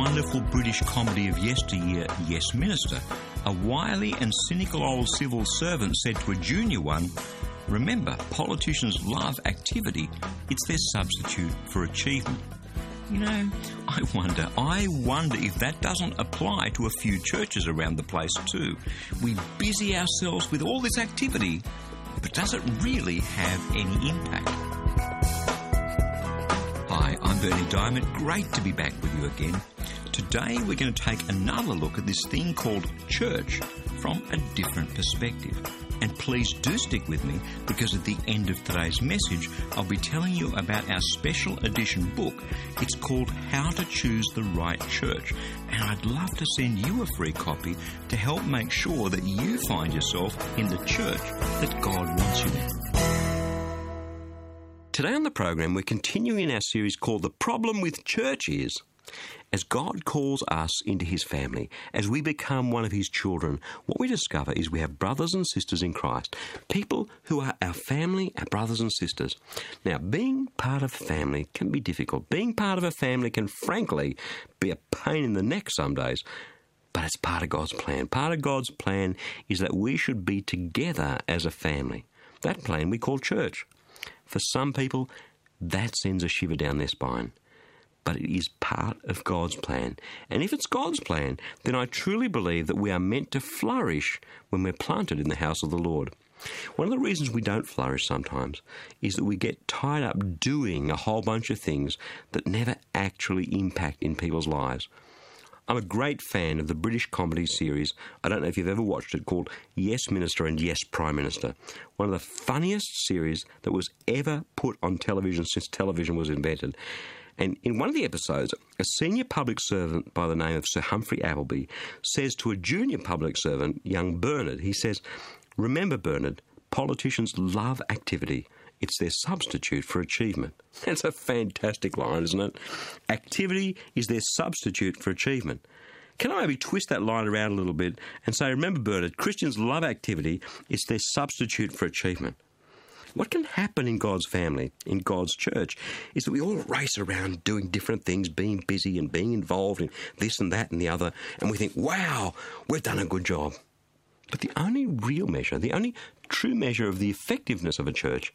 wonderful British comedy of yesteryear, Yes Minister, a wily and cynical old civil servant said to a junior one, "Remember, politicians love activity. It's their substitute for achievement." You know, I wonder if that doesn't apply to a few churches around the place too. We busy ourselves with all this activity, but does it really have any impact? Hi, I'm Bernie Diamond. Great to be back with you again. Today we're going to take another look at this thing called church from a different perspective. And please do stick with me, because at the end of today's message, I'll be telling you about our special edition book. It's called How to Choose the Right Church. And I'd love to send you a free copy to help make sure that you find yourself in the church that God wants you in. Today on the program, we're continuing our series called The Problem with Church Is. As God calls us into his family, as we become one of his children, what we discover is we have brothers and sisters in Christ, people who are our family, our brothers and sisters. Now, being part of family can be difficult. Being part of a family can, frankly, be a pain in the neck some days, but it's part of God's plan. Part of God's plan is that we should be together as a family. That plan we call church. For some people, that sends a shiver down their spine. But it is part of God's plan. And if it's God's plan, then I truly believe that we are meant to flourish when we're planted in the house of the Lord. One of the reasons we don't flourish sometimes is that we get tied up doing a whole bunch of things that never actually impact in people's lives. I'm a great fan of the British comedy series, I don't know if you've ever watched it, called Yes Minister and Yes Prime Minister. One of the funniest series that was ever put on television since television was invented. And in one of the episodes, a senior public servant by the name of Sir Humphrey Appleby says to a junior public servant, young Bernard, he says, "Remember, Bernard, politicians love activity. It's their substitute for achievement." That's a fantastic line, isn't it? Activity is their substitute for achievement. Can I maybe twist that line around a little bit and say, remember, Bernard, Christians love activity. It's their substitute for achievement. What can happen in God's family, in God's church, is that we all race around doing different things, being busy and being involved in this and that and the other, and we think, wow, we've done a good job. But the only real measure, the only true measure of the effectiveness of a church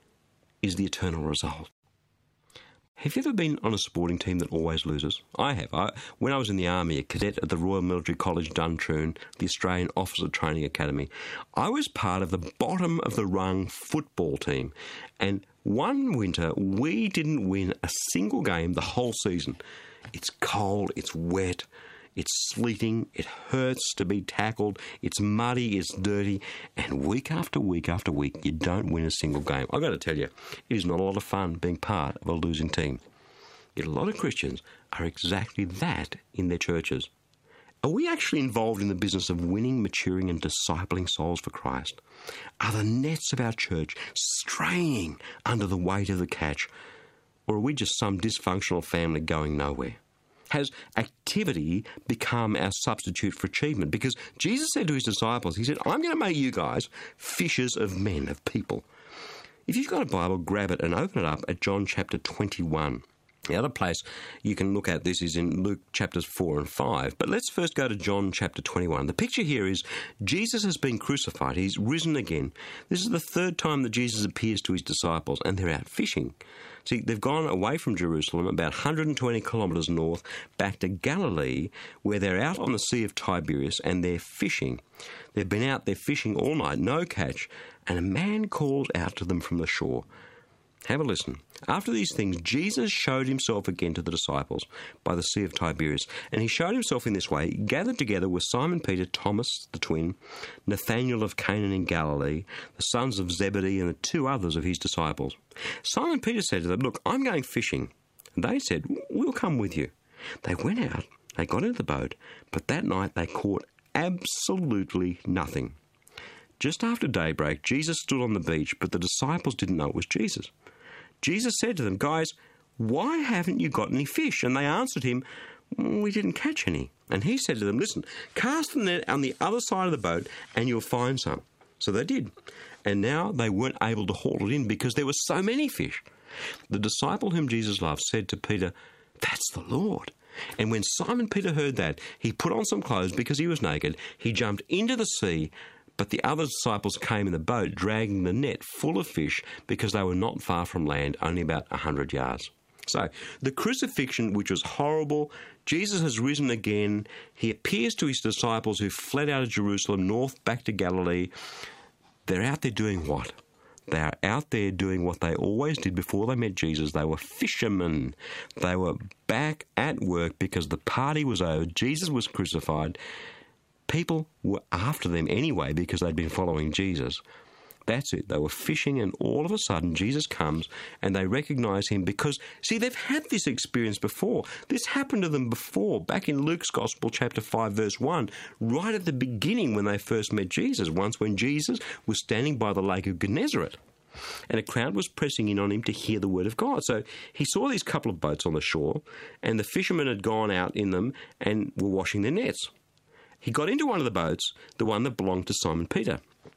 is the eternal result. Have you ever been on a sporting team that always loses? I have. When I was in the Army, a cadet at the Royal Military College Duntroon, the Australian Officer Training Academy, I was part of the bottom of the rung football team. And one winter, we didn't win a single game the whole season. It's cold, it's wet, it's sleeting, it hurts to be tackled, it's muddy, it's dirty, and week after week after week, you don't win a single game. I've got to tell you, it is not a lot of fun being part of a losing team. Yet a lot of Christians are exactly that in their churches. Are we actually involved in the business of winning, maturing, and discipling souls for Christ? Are the nets of our church straining under the weight of the catch? Or are we just some dysfunctional family going nowhere? Has activity become our substitute for achievement? Because Jesus said to his disciples, he said, I'm going to make you guys fishers of men, of people. If you've got a Bible, grab it and open it up at John chapter 21. The other place you can look at this is in Luke chapters 4 and 5. But let's first go to John chapter 21. The picture here is Jesus has been crucified. He's risen again. This is the third time that Jesus appears to his disciples, and they're out fishing. See, they've gone away from Jerusalem about 120 kilometres north back to Galilee, where they're out on the Sea of Tiberias and they're fishing. They've been out there fishing all night, no catch, and a man calls out to them from the shore. Have a listen. After these things, Jesus showed himself again to the disciples by the Sea of Tiberias. And he showed himself in this way. He gathered together with Simon Peter, Thomas the twin, Nathanael of Canaan in Galilee, the sons of Zebedee, and the two others of his disciples. Simon Peter said to them, "Look, I'm going fishing." And they said, "We'll come with you." They went out, they got into the boat, but that night they caught absolutely nothing. Just after daybreak, Jesus stood on the beach, but the disciples didn't know it was Jesus. Jesus said to them, "Guys, why haven't you got any fish?" And they answered him, "We didn't catch any." And he said to them, "Listen, cast the net on the other side of the boat and you'll find some." So they did. And now they weren't able to haul it in because there were so many fish. The disciple whom Jesus loved said to Peter, "That's the Lord." And when Simon Peter heard that, he put on some clothes because he was naked. He jumped into the sea, but the other disciples came in the boat, dragging the net full of fish because they were not far from land, only about 100 yards. So, the crucifixion, which was horrible, Jesus has risen again. He appears to his disciples who fled out of Jerusalem north back to Galilee. They're out there doing what? They are out there doing what they always did before they met Jesus. They were fishermen. They were back at work because the party was over. Jesus was crucified. People were after them anyway because they'd been following Jesus. That's it. They were fishing, and all of a sudden Jesus comes and they recognize him because, see, they've had this experience before. This happened to them before, back in Luke's Gospel, chapter 5, verse 1, right at the beginning when they first met Jesus, once when Jesus was standing by the lake of Gennesaret. And a crowd was pressing in on him to hear the word of God. So he saw these couple of boats on the shore, and the fishermen had gone out in them and were washing their nets. He got into one of the boats, the one that belonged to Simon Peter.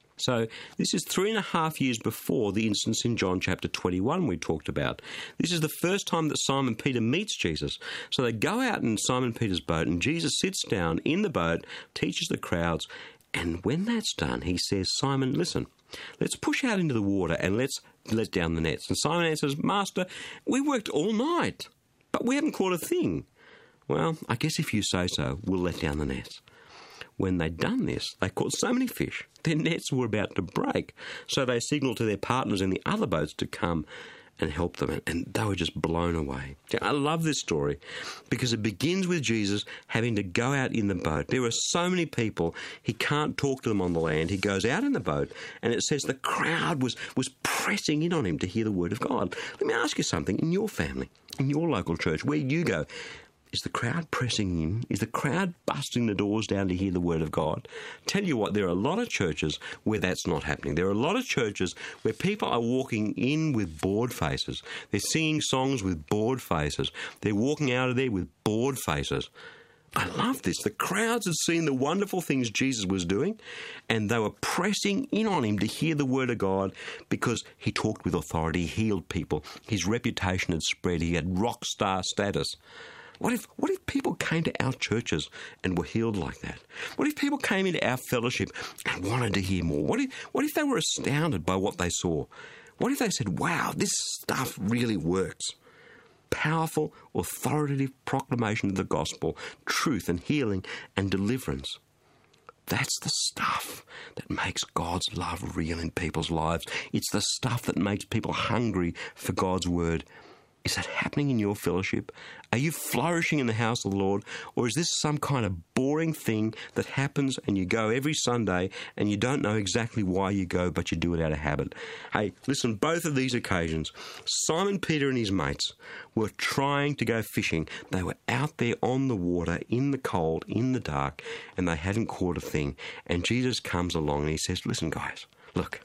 So this is 3.5 years before the instance in John chapter 21 we talked about. This is the first time that Simon Peter meets Jesus. So they go out in Simon Peter's boat, and Jesus sits down in the boat, teaches the crowds, and when that's done, he says, Simon, listen, let's push out into the water and let's let down the nets. And Simon answers, Master, we worked all night, but we haven't caught a thing. Well, I guess if you say so, we'll let down the nets. When they'd done this, they caught so many fish, their nets were about to break. So they signalled to their partners in the other boats to come and help them, and they were just blown away. I love this story because it begins with Jesus having to go out in the boat. There are so many people, he can't talk to them on the land. He goes out in the boat, and it says the crowd was pressing in on him to hear the word of God. Let me ask you something. In your family, in your local church, where you go, is the crowd pressing in? Is the crowd busting the doors down to hear the word of God? Tell you what, there are a lot of churches where that's not happening. There are a lot of churches where people are walking in with bored faces. They're singing songs with bored faces. They're walking out of there with bored faces. I love this. The crowds had seen the wonderful things Jesus was doing, and they were pressing in on him to hear the word of God because he talked with authority, he healed people. His reputation had spread. He had rock star status. What if people came to our churches and were healed like that? What if people came into our fellowship and wanted to hear more? What if they were astounded by what they saw? What if they said, wow, this stuff really works? Powerful, authoritative proclamation of the gospel, truth and healing and deliverance. That's the stuff that makes God's love real in people's lives. It's the stuff that makes people hungry for God's word. Is that happening in your fellowship? Are you flourishing in the house of the Lord? Or is this some kind of boring thing that happens and you go every Sunday and you don't know exactly why you go, but you do it out of habit? Hey, listen, both of these occasions, Simon Peter and his mates were trying to go fishing. They were out there on the water, in the cold, in the dark, and they hadn't caught a thing. And Jesus comes along and he says, listen, guys, look,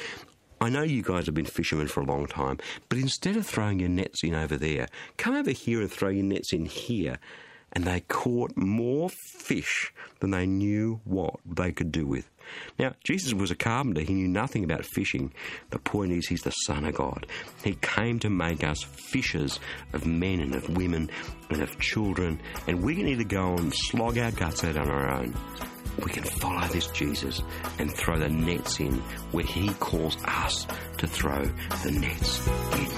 I know you guys have been fishermen for a long time, but instead of throwing your nets in over there, come over here and throw your nets in here. And they caught more fish than they knew what they could do with. Now, Jesus was a carpenter. He knew nothing about fishing. The point is, he's the Son of God. He came to make us fishers of men and of women and of children. And we can either go and slog our guts out on our own. We can follow this Jesus and throw the nets in where he calls us to throw the nets in.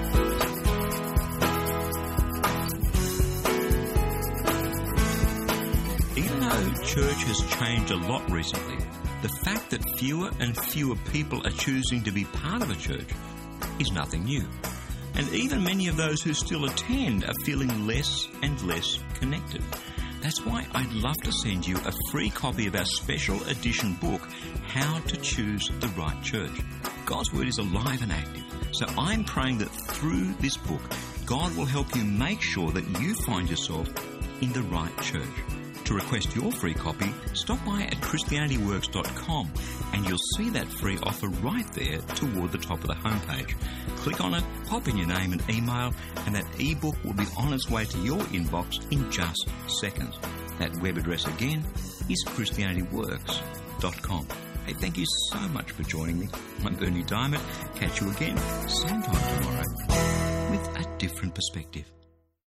Even though church has changed a lot recently, the fact that fewer and fewer people are choosing to be part of a church is nothing new. And even many of those who still attend are feeling less and less connected. That's why I'd love to send you a free copy of our special edition book, How to Choose the Right Church. God's Word is alive and active, so I'm praying that through this book, God will help you make sure that you find yourself in the right church. To request your free copy, stop by at ChristianityWorks.com and you'll see that free offer right there toward the top of the homepage. Click on it, pop in your name and email, and that ebook will be on its way to your inbox in just seconds. That web address again is ChristianityWorks.com. Hey, thank you so much for joining me. I'm Bernie Diamond. Catch you again, same time tomorrow, with a different perspective.